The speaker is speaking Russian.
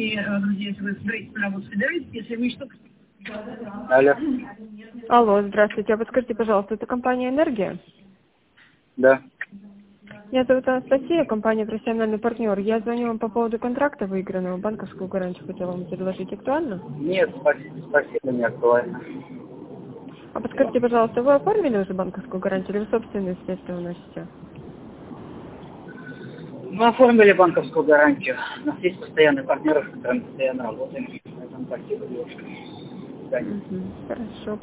друзья, если вы собираетесь на работу, собираетесь, если вы что-то... Алло. Алло, здравствуйте. А подскажите, пожалуйста, это компания «Энергия»? Да. Меня зовут Анастасия, компания «Профессиональный партнер». Я звоню вам по поводу контракта выигранного, банковскую гарантию хотела вам предложить. Актуально? Нет, спасибо, не актуально. А подскажите, пожалуйста, вы оформили уже банковскую гарантию или вы собственные средства выносите? Мы оформили банковскую гарантию. У нас есть постоянные партнеры, с которыми постоянно работаем. Поэтому спасибо, девушка. До свидания. Хорошо.